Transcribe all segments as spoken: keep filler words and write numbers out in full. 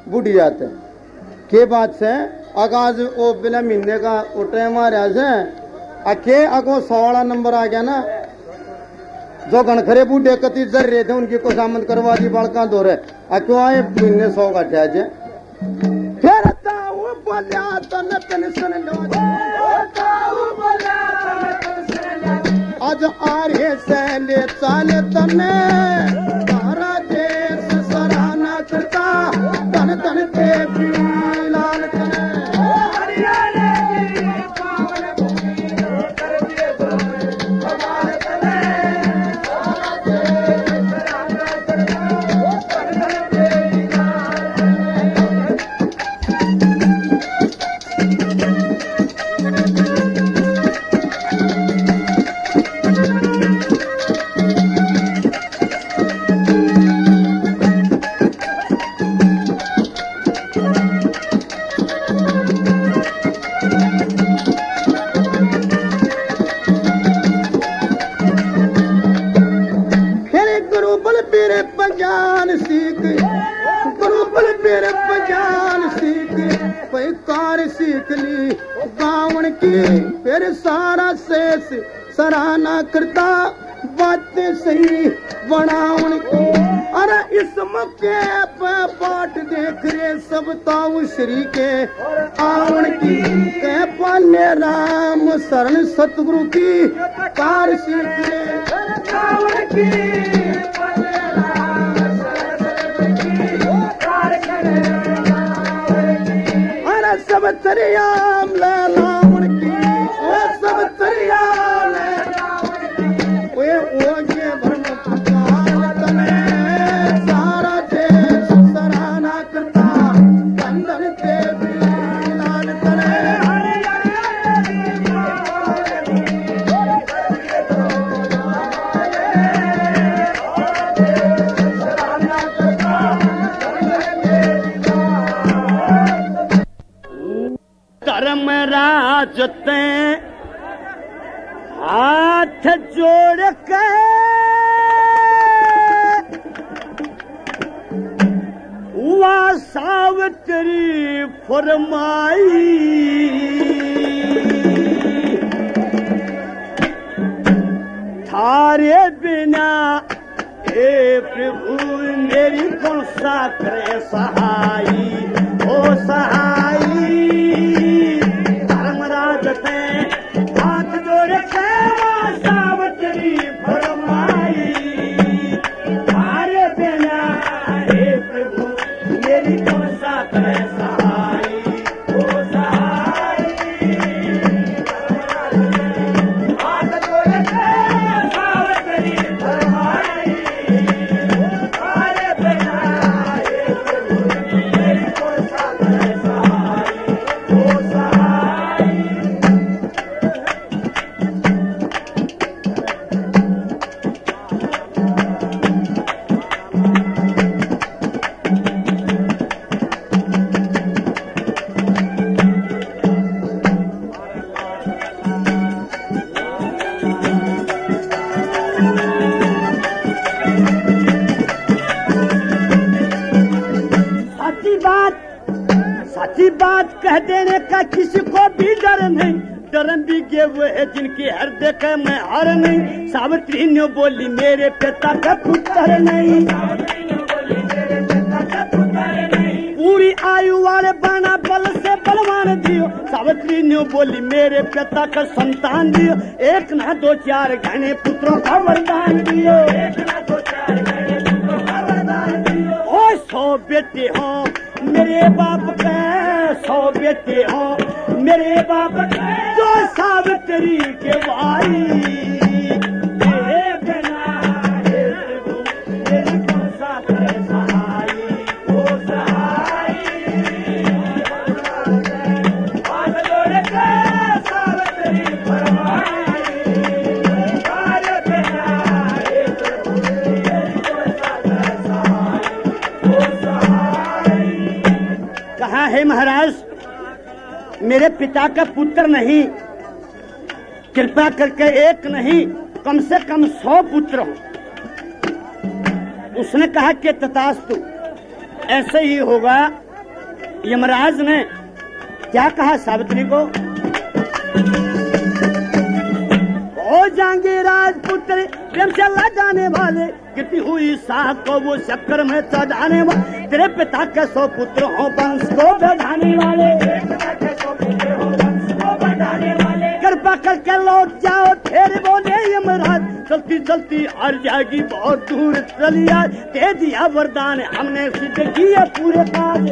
बूढ़ी जाते के बात से आगाज वो बिना महीने का उठे मारे से अके अगो सोलह नंबर आ गया ना जो गणखरे बूढ़े कति जर रहे थे उनकी को सामंत करवा दी बालका दो रहे अक्यों आए महीने सौ का ठहजे फिर ताऊ बोलिया तन तन सुन लो ताऊ बोलिया तन सुन लो आज आ रहे से ले चाले तने तारा देश सराहना करता तन तन ते लाल तने फिर सारा शेष सराहना करता बातें सही बनाउन की अरे इस मौके पे बाट देख रहे सब ताऊ श्री के आवन की के पाले राम शरण सतगुरु की कार सीख रहे आवन की पाले राम शरण सतगुरु की कार करे अरे सब तरियाम ले लावन की सब तरिया वे ओगे भरम पुकार तने सारा देश सराहना करता बंधन ते लाल तने धर्म राजते हाथ जोड़ के हुआ सावित्री फरमाई थारे बिना हे प्रभु मेरी कौन सा करे सहाई ओ सहाई धर्म राजते हाथ जोड़ के सावित्री फरमाई थारे बिना हे प्रभु मेरी कौन सा करे सहाई ओ सहाई हाथ जोड़ के सावित्री फरमाई थारे बिना हे प्रभु मेरी कौन सा करे सहाई ओ सहाई सच्ची बात कह देने का किसी को भी डर नहीं डरम भी गे वो है जिनकी हृदय का मैं हर नहीं सावित्री ने बोली मेरे पिता का पुत्र नहीं पूरी आयु वाले बना बल से बलवान दियो सावित्री ने बोली मेरे पिता का संतान दियो एक ना दो चार घने पुत्रों का वरदान दियो एक ना दो चार घने पुत्रों का वरदान दियो ओ सौ बेटे हो मेरे बाप के सौ बेटे हो मेरे बाप के जो सावित्री के भाई मेरे बिना हे प्रभु मेरी कौन सा करे सहाई ओ सहाई हाथ जोड़ के सावित्री फरमाई थारे बिना हे प्रभु मेरी कौन सा करे सहाई ओ सहाई कहा है महाराज मेरे पिता का पुत्र नहीं कृपा करके एक नहीं कम से कम सौ पुत्र हो उसने कहा कि तथास्तु ऐसे ही होगा यमराज ने क्या कहा सावित्री को, ओ जाएंगे राजपुत्र प्रेम से ला जाने वाले, गिरती हुई साख को वो शक्कर में चढ़ाने वाले, तेरे पिता के सौ पुत्र हो वंश को बढ़ाने वाले, कृपा करके लौट जाओ। फिर बोले यमराज चलती चलती हार जाएगी बहुत दूर चली आज, दे दिया वरदान हमने सिद्ध किए पूरे काज,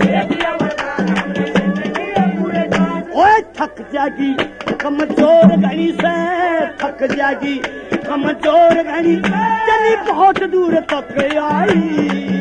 ओए थक जाएगी कमजोर घड़ी से, थक जाएगी कमजोर घड़ी, चली बहुत दूर तक आई।